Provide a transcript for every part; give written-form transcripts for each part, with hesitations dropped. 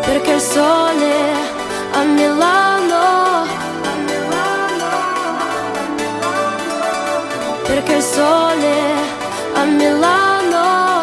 perché il sole a Milano, perché il sole a Milano,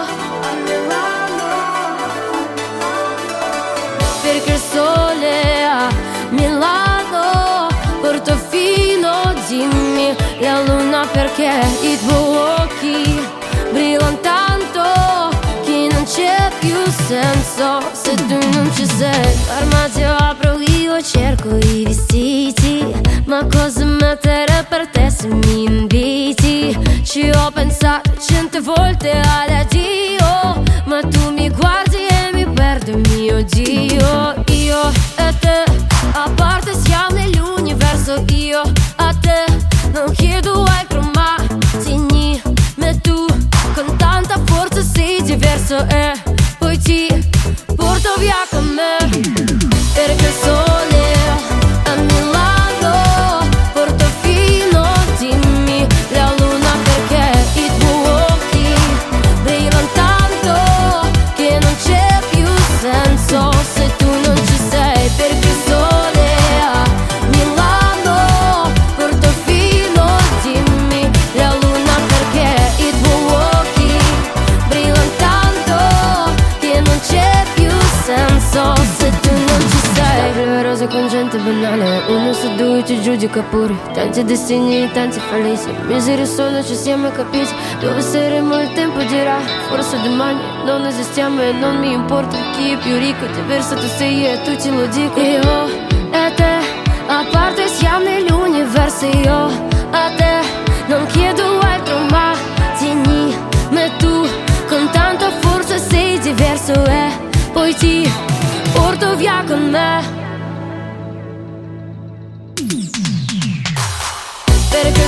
perché il sole a Milano, Portofino, dimmi la luna perché i tuoi occhi brillano tanto che non c'è più senso se tu non ci sei. L'armadio apro io, cerco i vestiti, ma cosa mettere per te se mi inviti? Ci ho pensato 100 volte all'addio, ma tu mi guardi e mi perdo mio Dio. Io e te, a parte siamo nell'universo. Io a te non chiedo altro, ma segni me tu con tanta forza sei diverso e poi ti porto via con me, perché il sole a Milano, Portofino, dimmi la luna perché i tuoi occhi brillano tanto che non c'è più senso se tu non ci sei, perché il sole a Milano, Portofino, dimmi la luna perché i tuoi occhi brillano tanto che non c'è più senso se tu non ci sei. Le rose con gente banale, uno su due ci giudica pure. Tanti destini, tanti falliti, miseri solo ci siamo capiti. Dove saremo il tempo dirà, forse domani non esistiamo e non mi importa chi è più ricco. Diverso tu sei e tu te lo dico. Io e te, a parte siamo nell'universo. Io a te non chiedo altro, ma tieni me tu con tanta forza sei diverso e poi ti porto via con me, perché